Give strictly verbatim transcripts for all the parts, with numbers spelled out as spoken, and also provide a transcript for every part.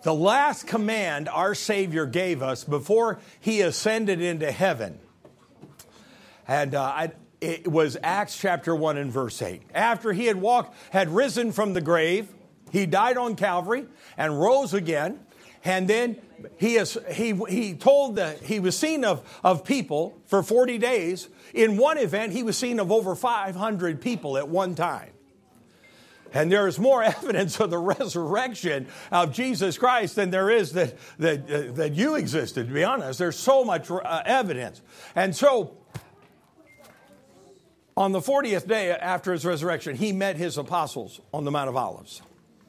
the last command our Savior gave us before he ascended into heaven. And uh, I, it was Acts chapter one and verse eight. After he had walked, had risen from the grave, he died on Calvary and rose again. And then he is, he he told that he was seen of, of people for forty days. In one event, he was seen of over five hundred people at one time. And there is more evidence of the resurrection of Jesus Christ than there is that that, uh, that you existed, to be honest. There's so much uh, evidence. And so, on the fortieth day after his resurrection, he met his apostles on the Mount of Olives.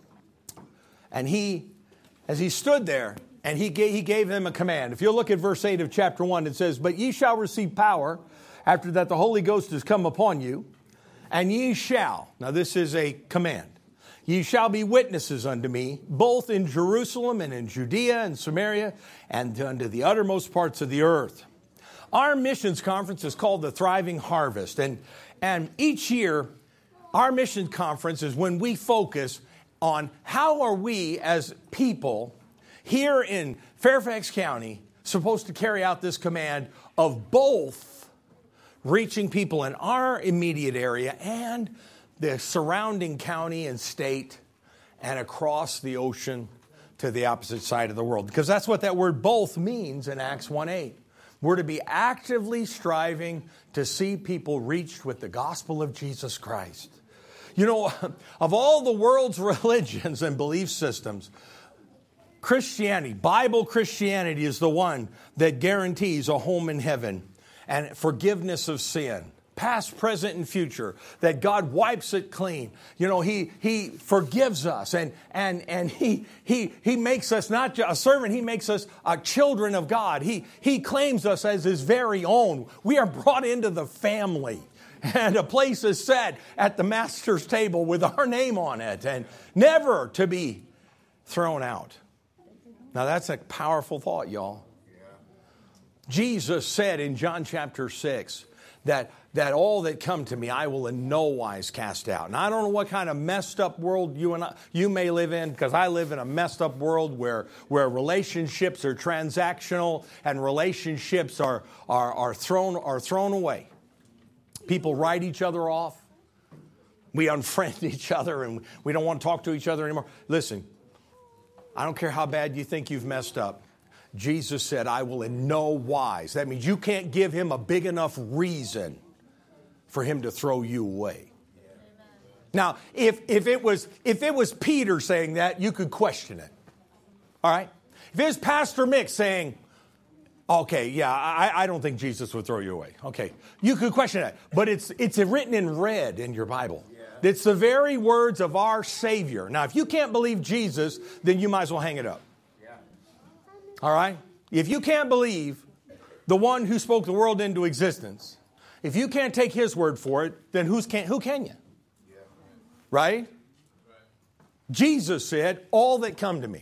And he, as he stood there, and he gave, he gave them a command. If you look at verse eight of chapter one, it says, "But ye shall receive power after that the Holy Ghost has come upon you. And ye shall," now this is a command, "ye shall be witnesses unto me, both in Jerusalem and in Judea and Samaria, and unto the uttermost parts of the earth." Our missions conference is called the Thriving Harvest. And, and each year, our mission conference is when we focus on how are we as people here in Fairfax County supposed to carry out this command of both reaching people in our immediate area and the surrounding county and state and across the ocean to the opposite side of the world. Because that's what that word both means in Acts one eight. We're to be actively striving to see people reached with the gospel of Jesus Christ. You know, of all the world's religions and belief systems, Christianity, Bible Christianity is the one that guarantees a home in heaven and forgiveness of sin, past, present, and future, that God wipes it clean. You know, He He forgives us, and and and He He He makes us not just a servant, He makes us uh, children of God. He He claims us as His very own. We are brought into the family, and a place is set at the Master's table with our name on it, and never to be thrown out. Now that's a powerful thought, y'all. Jesus said in John chapter six that, that all that come to me I will in no wise cast out. And I don't know what kind of messed up world you and I, you may live in, because I live in a messed up world where, where relationships are transactional and relationships are, are, are, thrown, are thrown away. People write each other off. We unfriend each other and we don't want to talk to each other anymore. Listen, I don't care how bad you think you've messed up. Jesus said, I will in no wise. That means you can't give him a big enough reason for him to throw you away. Now, if, if, it was, if it was Peter saying that, you could question it. All right? If it was Pastor Mick saying, okay, yeah, I, I don't think Jesus would throw you away. Okay, you could question that. But it's, it's written in red in your Bible. Yeah. It's the very words of our Savior. Now, if you can't believe Jesus, then you might as well hang it up. All right? If you can't believe the one who spoke the world into existence, if you can't take his word for it, then who's can, who can you? Yeah. Right? Jesus said, all that come to me,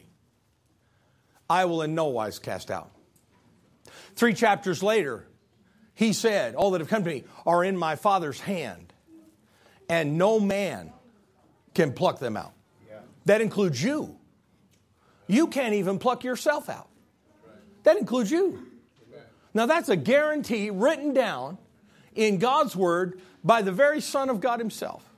I will in no wise cast out. Three chapters later, he said, all that have come to me are in my Father's hand, and no man can pluck them out. Yeah. That includes you. You can't even pluck yourself out. That includes you. Now that's a guarantee written down in God's Word by the very Son of God himself.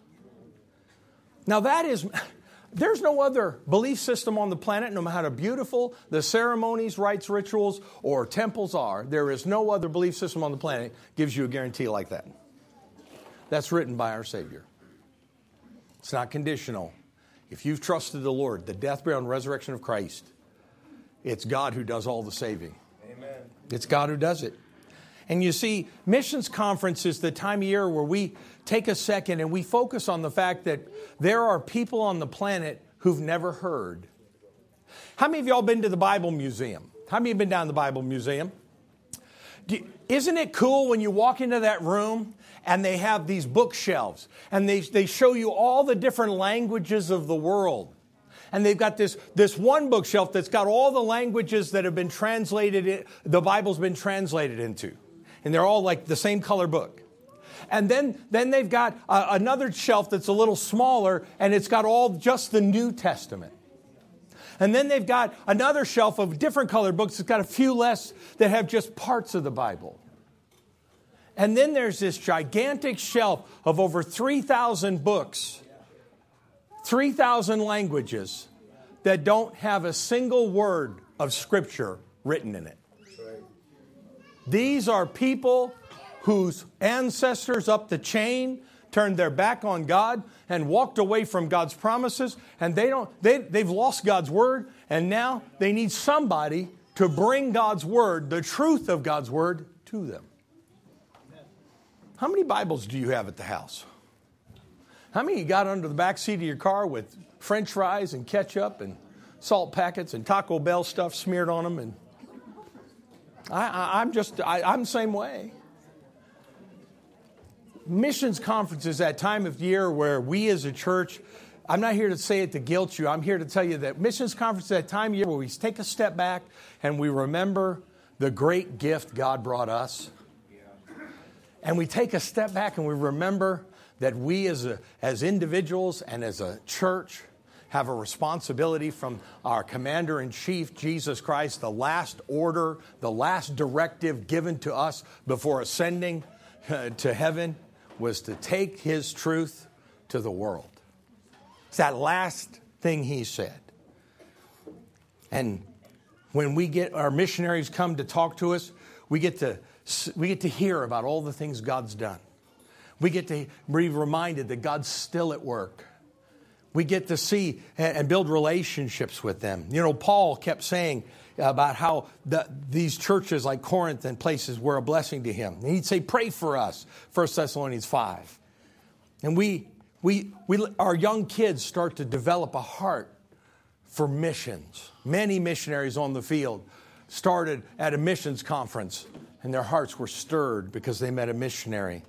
Now that is, there's no other belief system on the planet, no matter how beautiful the ceremonies, rites, rituals, or temples are, there is no other belief system on the planet gives you a guarantee like that. That's written by our Savior. It's not conditional. If you've trusted the Lord, the death, burial, and resurrection of Christ, it's God who does all the saving. Amen. It's God who does it. And you see, missions conference is the time of year where we take a second and we focus on the fact that there are people on the planet who've never heard. How many of y'all been to the Bible Museum? How many have been down to the Bible Museum? Do, isn't it cool when you walk into that room and they have these bookshelves and they, they show you all the different languages of the world? And they've got this, this one bookshelf that's got all the languages that have been translated, in, the Bible's been translated into. And they're all like the same color book. And then, then they've got uh, another shelf that's a little smaller, and it's got all just the New Testament. And then they've got another shelf of different colored books. It's got a few less that have just parts of the Bible. And then there's this gigantic shelf of over three thousand books, three thousand languages that don't have a single word of Scripture written in it. These are people whose ancestors up the chain turned their back on God and walked away from God's promises, and they don't they, they've lost God's word, and now they need somebody to bring God's word, the truth of God's word, to them. How many Bibles do you have at the house? How many you got under the back seat of your car with French fries and ketchup and salt packets and Taco Bell stuff smeared on them? And I, I, I'm just, I, I'm the same way. Missions conferences, that time of year where we as a church, I'm not here to say it to guilt you. I'm here to tell you that missions conference is that time of year where we take a step back and we remember the great gift God brought us. And we take a step back and we remember that we as a, as individuals and as a church have a responsibility from our commander-in-chief, Jesus Christ, the last order, the last directive given to us before ascending uh, to heaven was to take his truth to the world. It's that last thing he said. And when we get our missionaries come to talk to us, we get to we get to hear about all the things God's done. We get to be reminded that God's still at work. We get to see and build relationships with them. You know, Paul kept saying about how the, these churches like Corinth and places were a blessing to him. And he'd say, pray for us, First Thessalonians five. And we, we, we, our young kids start to develop a heart for missions. Many missionaries on the field started at a missions conference, and their hearts were stirred because they met a missionary.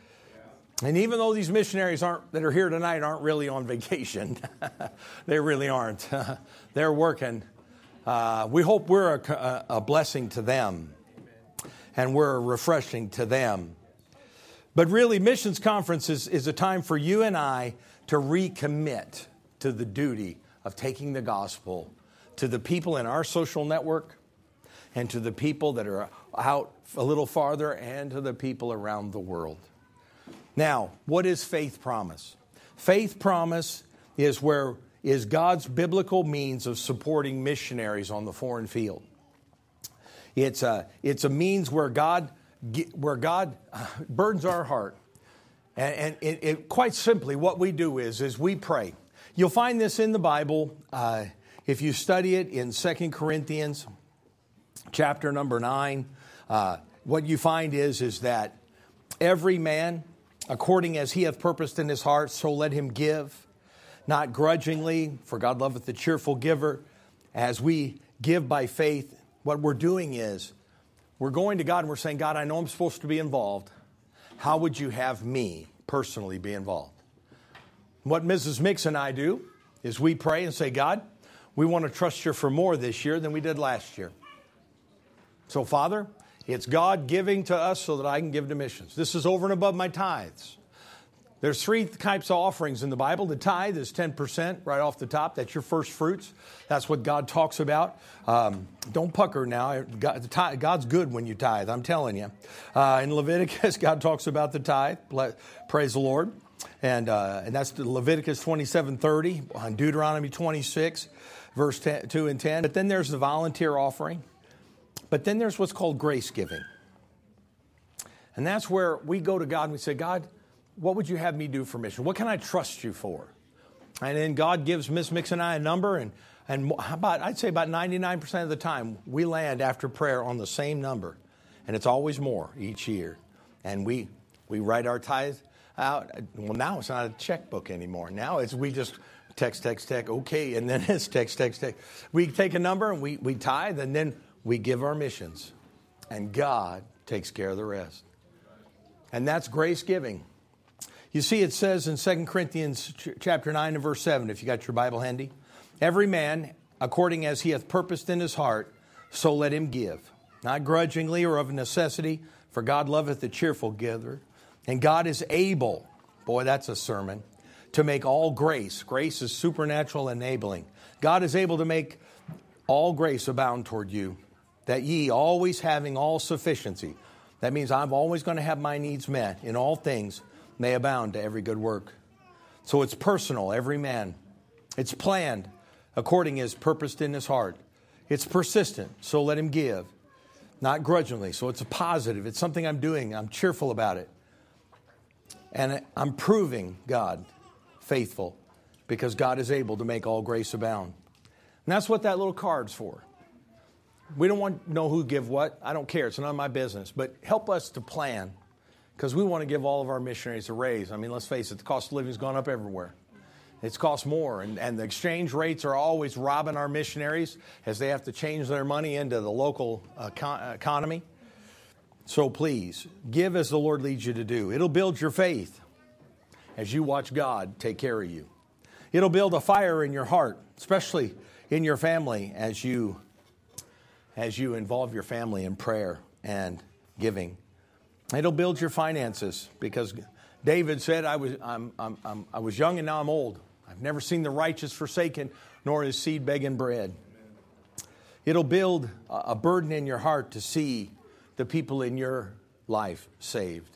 And even though these missionaries aren't that are here tonight aren't really on vacation, they really aren't. They're working. Uh, we hope we're a, a blessing to them, and we're refreshing to them. But really, missions conference is, is a time for you and I to recommit to the duty of taking the gospel to the people in our social network and to the people that are out a little farther and to the people around the world. Now, what is faith promise? Faith promise is where is God's biblical means of supporting missionaries on the foreign field. It's a, it's a means where God where God burdens our heart. And, and it, it, quite simply, what we do is, is we pray. You'll find this in the Bible. Uh, if you study it in Second Corinthians chapter number nine, uh, what you find is, is that every man, according as he hath purposed in his heart, so let him give, not grudgingly, for God loveth the cheerful giver. As we give by faith, what we're doing is we're going to God and we're saying, God, I know I'm supposed to be involved. How would you have me personally be involved? What Missus Mix and I do is we pray and say, God, we want to trust you for more this year than we did last year. So, Father, it's God giving to us so that I can give to missions. This is over and above my tithes. There's three types of offerings in the Bible. The tithe is ten percent right off the top. That's your first fruits. That's what God talks about. Um, don't pucker now. God, the tithe, God's good when you tithe, I'm telling you. Uh, in Leviticus, God talks about the tithe. Praise the Lord. And uh, and that's Leviticus twenty-seven thirty, on Deuteronomy twenty-six, verse ten, two and ten. But then there's the volunteer offering. But then there's what's called grace giving. And that's where we go to God and we say, God, what would you have me do for mission? What can I trust you for? And then God gives Miss Mix and I a number, and, and how about, I'd say about ninety-nine percent of the time, we land after prayer on the same number. And it's always more each year. And we we write our tithe out. Well, now it's not a checkbook anymore. Now it's we just text, text, text, okay, and then it's text, text, text. We take a number and we, we tithe, and then we give our missions. And God takes care of the rest. And that's grace giving. You see, it says in Second Corinthians chapter nine and verse seven, if you got your Bible handy, every man, according as he hath purposed in his heart, so let him give. Not grudgingly or of necessity, for God loveth the cheerful giver. And God is able, boy, that's a sermon, to make all grace. Grace is supernatural enabling. God is able to make all grace abound toward you, that ye always having all sufficiency. That means I'm always going to have my needs met in all things, may abound to every good work. So it's personal, every man. It's planned according as purposed in his heart. It's persistent, so let him give. Not grudgingly, so it's a positive. It's something I'm doing. I'm cheerful about it. And I'm proving God faithful because God is able to make all grace abound. And that's what that little card's for. We don't want to know who give what. I don't care. It's none of my business. But help us to plan because we want to give all of our missionaries a raise. I mean, let's face it, the cost of living has gone up everywhere. It's cost more. And, and the exchange rates are always robbing our missionaries as they have to change their money into the local uh, econ- economy. So please, give as the Lord leads you to do. It'll build your faith as you watch God take care of you. It'll build a fire in your heart, especially in your family as you as you involve your family in prayer and giving. It'll build your finances because David said, I was, I'm, I'm, I'm, I was young and now I'm old. I've never seen the righteous forsaken, nor his seed begging bread. It'll build a burden in your heart to see the people in your life saved.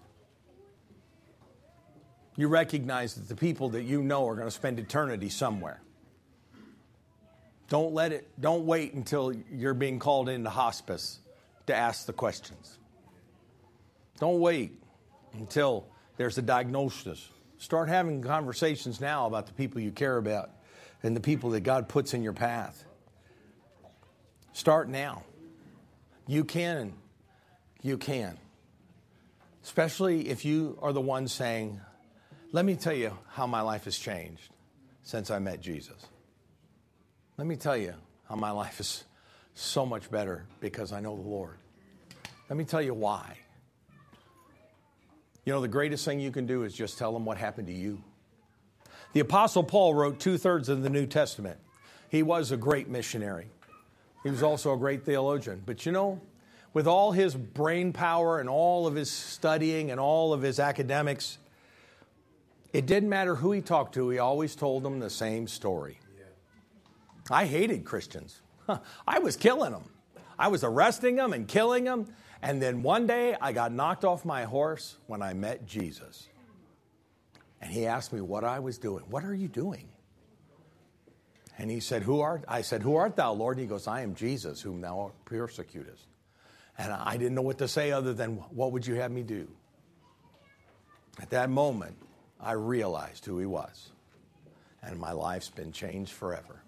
You recognize that the people that you know are going to spend eternity somewhere. Don't let it, don't wait until you're being called into hospice to ask the questions. Don't wait until there's a diagnosis. Start having conversations now about the people you care about and the people that God puts in your path. Start now. You can. You can. Especially if you are the one saying, let me tell you how my life has changed since I met Jesus. Let me tell you how my life is so much better because I know the Lord. Let me tell you why. You know, the greatest thing you can do is just tell them what happened to you. The Apostle Paul wrote two-thirds of the New Testament. He was a great missionary. He was also a great theologian. But you know, with all his brain power and all of his studying and all of his academics, it didn't matter who he talked to. He always told them the same story. I hated Christians. I was killing them. I was arresting them and killing them. And then one day I got knocked off my horse when I met Jesus. And he asked me what I was doing. What are you doing? And he said, Who art? I said, Who art thou, Lord? And he goes, I am Jesus, whom thou persecutest. And I didn't know what to say other than, what would you have me do? At that moment, I realized who he was. And my life's been changed forever.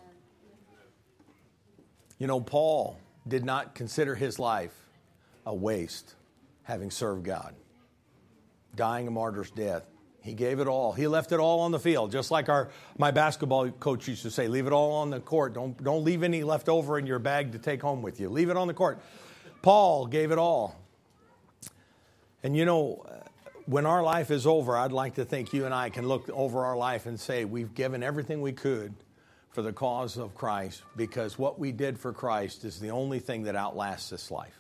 You know, Paul did not consider his life a waste, having served God. Dying a martyr's death. He gave it all. He left it all on the field, just like our my basketball coach used to say, leave it all on the court. Don't, don't leave any left over in your bag to take home with you. Leave it on the court. Paul gave it all. And you know, when our life is over, I'd like to think you and I can look over our life and say, we've given everything we could for the cause of Christ, because what we did for Christ is the only thing that outlasts this life.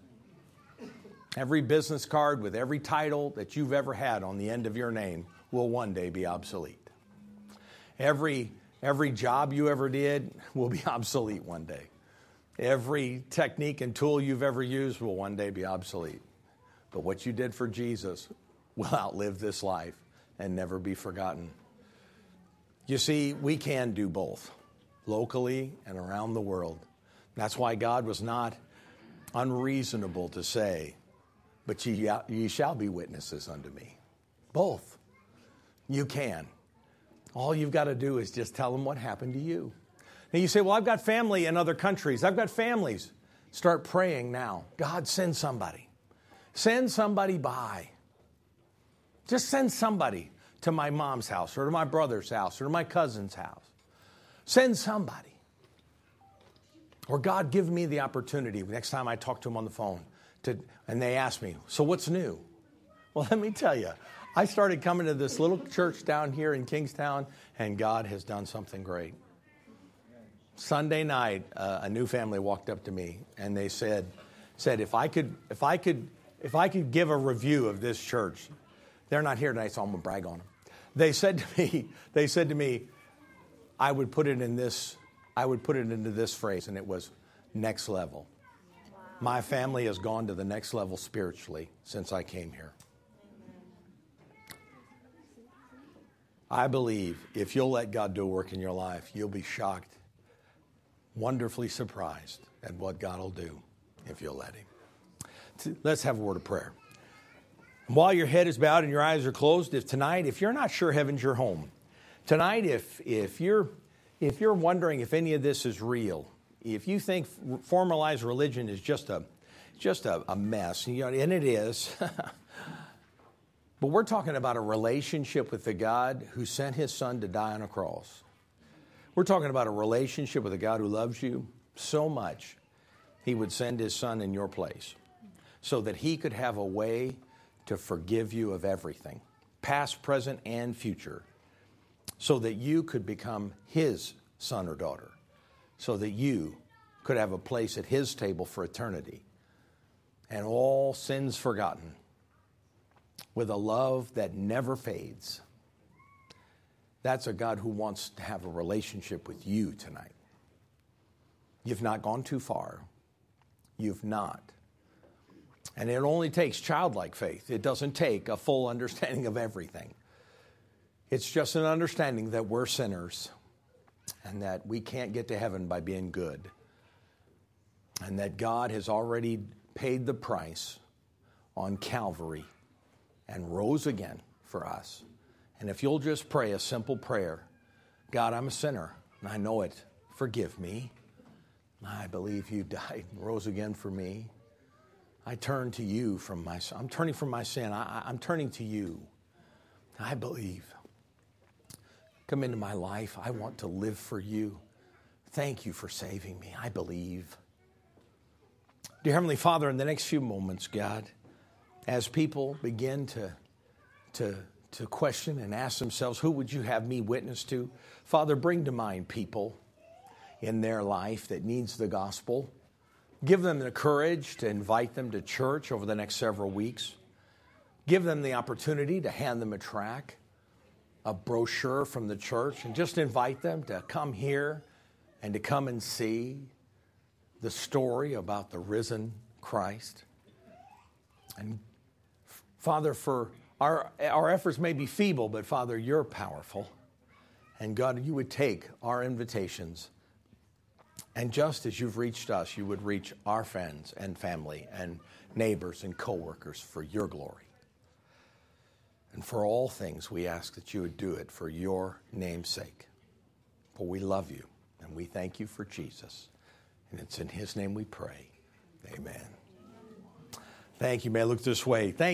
Every business card with every title that you've ever had on the end of your name will one day be obsolete. Every, every job you ever did will be obsolete one day. Every technique and tool you've ever used will one day be obsolete. But what you did for Jesus will outlive this life and never be forgotten. You see, we can do both, locally and around the world. That's why God was not unreasonable to say, but ye, ye shall be witnesses unto me. Both. You can. All you've got to do is just tell them what happened to you. Now you say, well, I've got family in other countries. I've got families. Start praying now. God, send somebody. Send somebody by. Just send somebody to my mom's house or to my brother's house or to my cousin's house. Send somebody. Or God, give me the opportunity next time I talk to them on the phone to, and they ask me, so what's new? Well, let me tell you, I started coming to this little church down here in Kingstown, and God has done something great. Sunday night, uh, a new family walked up to me and they said, said if I could, if I could, if I could give a review of this church, they're not here tonight, so I'm gonna brag on them. They said to me, they said to me, I would put it in this I would put it into this phrase, and it was next level. Wow. My family has gone to the next level spiritually since I came here. I believe if you'll let God do a work in your life, you'll be shocked, wonderfully surprised at what God will do if you'll let him. Let's have a word of prayer. While your head is bowed and your eyes are closed, if tonight, if you're not sure heaven's your home, tonight, if if you're if you're wondering if any of this is real, if you think formalized religion is just a just a, a mess, you know, and it is, but we're talking about a relationship with the God who sent his son to die on a cross. We're talking about a relationship with a God who loves you so much, he would send his son in your place so that he could have a way to forgive you of everything, past, present, and future, so that you could become his son or daughter, so that you could have a place at his table for eternity, and all sins forgotten, with a love that never fades. That's a God who wants to have a relationship with you tonight. You've not gone too far. You've not. And it only takes childlike faith. It doesn't take a full understanding of everything. It's just an understanding that we're sinners and that we can't get to heaven by being good. And that God has already paid the price on Calvary and rose again for us. And if you'll just pray a simple prayer, God, I'm a sinner, and I know it. Forgive me. I believe you died and rose again for me. I turn to you from my sin. I'm turning from my sin. I, I'm turning to you. I believe. Come into my life. I want to live for you. Thank you for saving me. I believe. Dear Heavenly Father, in the next few moments, God, as people begin to, to, to question and ask themselves, who would you have me witness to? Father, bring to mind people in their life that needs the gospel. Give them the courage to invite them to church over the next several weeks. Give them the opportunity to hand them a tract, a brochure from the church, and just invite them to come here and to come and see the story about the risen Christ. And Father, for our, our efforts may be feeble, but Father, you're powerful. And God, you would take our invitations, and just as you've reached us, you would reach our friends and family and neighbors and coworkers for your glory. And for all things, we ask that you would do it for your name's sake. For we love you, and we thank you for Jesus. And it's in his name we pray. Amen. Thank you. May I look this way. Thank